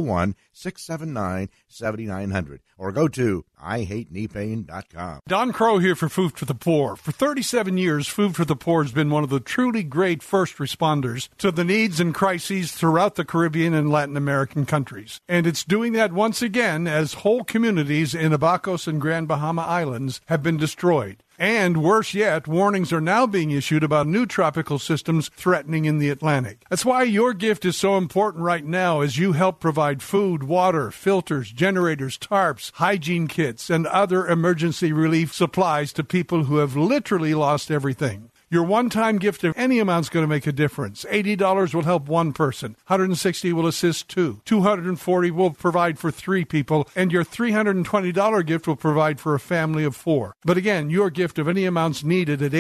301-679-7900. Or go to IHateKneePain.com. Don Crow here for Food for the Poor. For 37 years, Food for the Poor has been one of the truly great first responders to the needs and crises throughout the Caribbean and Latin American countries. And it's doing that once again as whole communities in Abacos and Grand Bahama Islands have been destroyed. And worse yet, warnings are now being issued about new tropical systems threatening in the Atlantic. That's why your gift is so important right now as you help provide food, water, filters, generators, tarps, hygiene kits, and other emergency relief supplies to people who have literally lost everything. Your one-time gift of any amount is going to make a difference. $80 will help one person. $160 will assist two. $240 will provide for three people. And your $320 gift will provide for a family of four. But again, your gift of any amount's needed at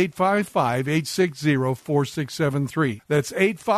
855-860-4673. That's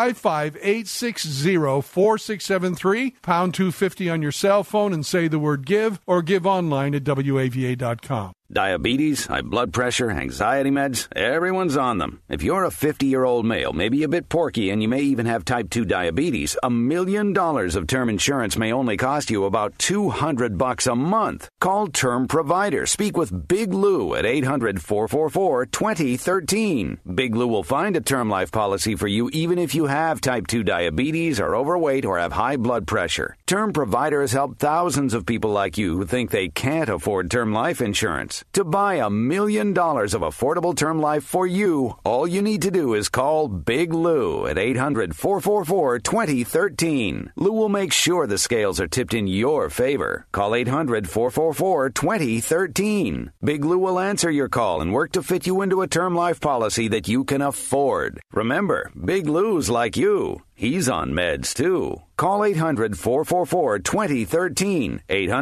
855-860-4673. Pound 250 on your cell phone and say the word give, or give online at WAVA.com. Diabetes, high blood pressure, anxiety meds, everyone's on them. If you're a 50-year-old male, maybe a bit porky, and you may even have type 2 diabetes, $1 million of term insurance may only cost you about $200 a month. Call Term Provider. Speak with Big Lou at 800-444-2013. Big Lou will find a term life policy for you even if you have type 2 diabetes, are overweight, or have high blood pressure. Term Provider has helped thousands of people like you who think they can't afford term life insurance. To buy $1 million of affordable term life for you, all you need to do is call Big Lou at 800-444-2013. Lou will make sure the scales are tipped in your favor. Call 800-444-2013. Big Lou will answer your call and work to fit you into a term life policy that you can afford. Remember, Big Lou's like you. He's on meds, too. Call 800-444-2013.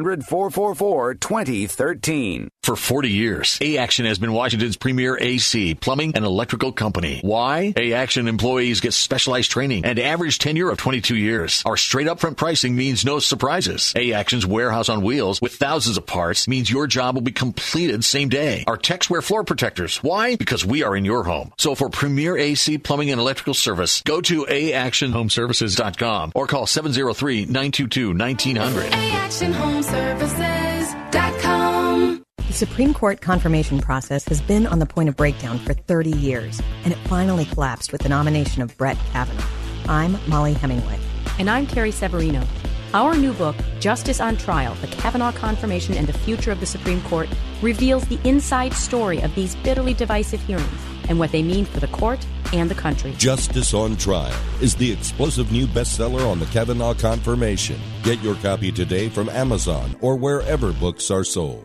800-444-2013. For 40 years, A-Action has been Washington's premier AC, plumbing, and electrical company. Why? A-Action employees get specialized training and average tenure of 22 years. Our straight upfront pricing means no surprises. A-Action's warehouse on wheels with thousands of parts means your job will be completed same day. Our techs wear floor protectors. Why? Because we are in your home. So for premier AC, plumbing, and electrical service, go to AActionHomeservices.com or call 703-922-1900. AActionHomeservices.com. The Supreme Court confirmation process has been on the point of breakdown for 30 years, and it finally collapsed with the nomination of Brett Kavanaugh. I'm Molly Hemingway. And I'm Carrie Severino. Our new book, Justice on Trial, The Kavanaugh Confirmation and the Future of the Supreme Court, reveals the inside story of these bitterly divisive hearings and what they mean for the court and the country. Justice on Trial is the explosive new bestseller on the Kavanaugh confirmation. Get your copy today from Amazon or wherever books are sold.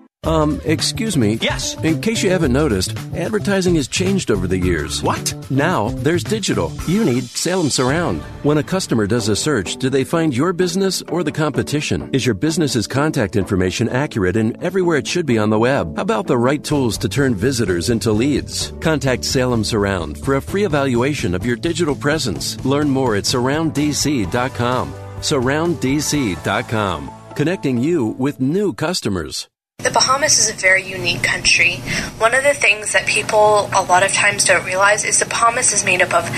Excuse me. Yes. In case you haven't noticed, advertising has changed over the years. What? Now, there's digital. You need Salem Surround. When a customer does a search, do they find your business or the competition? Is your business's contact information accurate and everywhere it should be on the web? How about the right tools to turn visitors into leads? Contact Salem Surround for a free evaluation of your digital presence. Learn more at SurroundDC.com. SurroundDC.com. Connecting you with new customers. The Bahamas is a very unique country. One of the things that people a lot of times don't realize is the Bahamas is made up of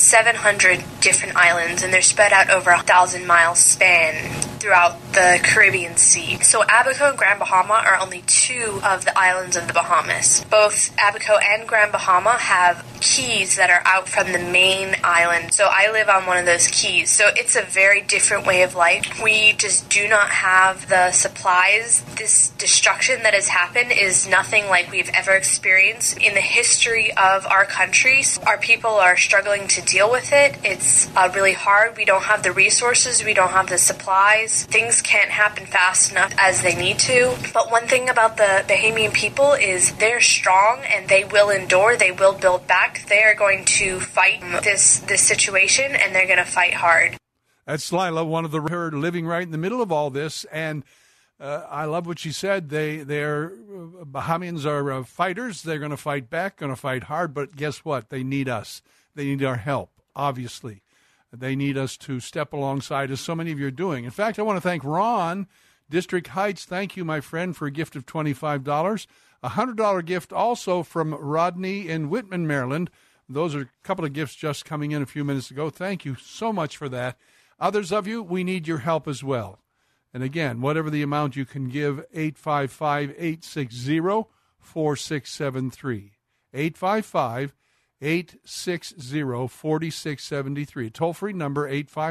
700 different islands, and they're spread out over a 1,000-mile span throughout the Caribbean Sea. So Abaco and Grand Bahama are only two of the islands of the Bahamas. Both Abaco and Grand Bahama have keys that are out from the main island. So I live on one of those keys. So it's a very different way of life. We just do not have the supplies. This destruction that has happened is nothing like we've ever experienced in the history of our country. Our people are struggling to deal with it. It's really hard. We don't have the resources. We don't have the supplies. Things can't happen fast enough as they need to. But one thing about the Bahamian people is they're strong and they will endure. They will build back. They are going to fight this situation, and they're going to fight hard. That's Lila, one of her living right in the middle of all this, and I love what she said. They're Bahamians are fighters. They're going to fight back, going to fight hard. But guess what? They need us. They need our help, obviously. They need us to step alongside, as so many of you are doing. In fact, I want to thank Ron, District Heights. Thank you, my friend, for a gift of $25. A $100 gift also from Rodney in Whitman, Maryland. Those are a couple of gifts just coming in a few minutes ago. Thank you so much for that. Others of you, we need your help as well. And again, whatever the amount you can give, 855-860-4673. 855-860-4673. Toll-free number,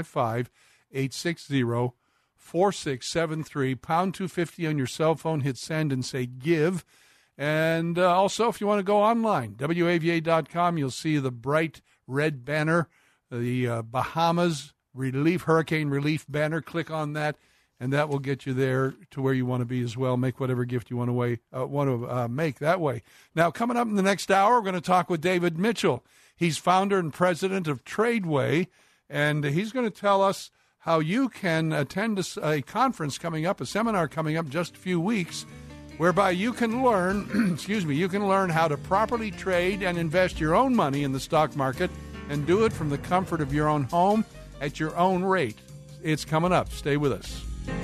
855-860-4673. Pound 250 on your cell phone. Hit send and say give. And also, if you want to go online, WAVA.com, you'll see the bright red banner, the Bahamas Hurricane Relief banner. Click on that. and that will get you there to where you want to be as well. Make whatever gift you want to make that way. Now, coming up in the next hour, we're going to talk with David Mitchell. He's founder and president of Tradeway, and he's going to tell us how you can attend a conference coming up, a seminar coming up in just a few weeks, whereby you can learn, you can learn how to properly trade and invest your own money in the stock market and do it from the comfort of your own home at your own rate. It's coming up. Stay with us.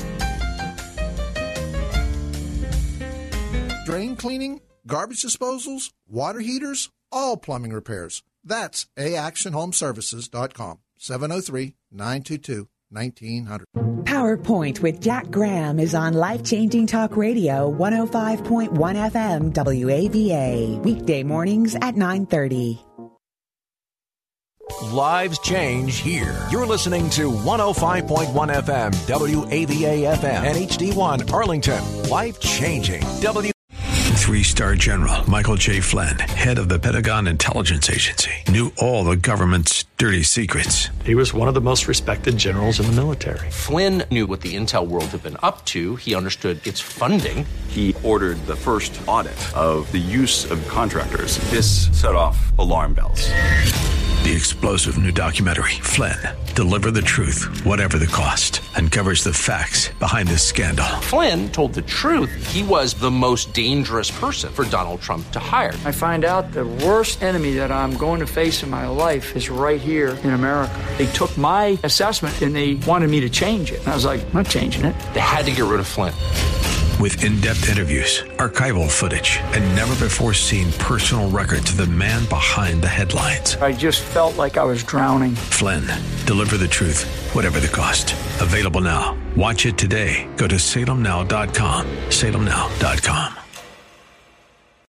Drain cleaning, garbage disposals, water heaters, all plumbing repairs. That's AActionHomeservices.com. 703-922-1900. PowerPoint with Jack Graham is on Life-Changing Talk Radio, 105.1 FM WAVA. Weekday mornings at 9:30. Lives change here. You're listening to 105.1 FM WAVA FM and HD1 Arlington. Life changing. 3-star General Michael J. Flynn, head of the Pentagon Intelligence Agency, knew all the government's dirty secrets. He was one of the most respected generals in the military. Flynn knew what the intel world had been up to. He understood its funding. He ordered the first audit of the use of contractors. This set off alarm bells. The explosive new documentary, Flynn, Deliver the Truth, Whatever the Cost, uncovers the facts behind this scandal. Flynn told the truth. He was the most dangerous person for Donald Trump to hire. I find out the worst enemy that I'm going to face in my life is right here in America. They took my assessment and they wanted me to change it. And I was like, I'm not changing it. They had to get rid of Flynn. With in-depth interviews, archival footage, and never-before-seen personal records of the man behind the headlines. I just felt like I was drowning. Flynn, Deliver the Truth, Whatever the Cost. Available now. Watch it today. Go to salemnow.com. salemnow.com.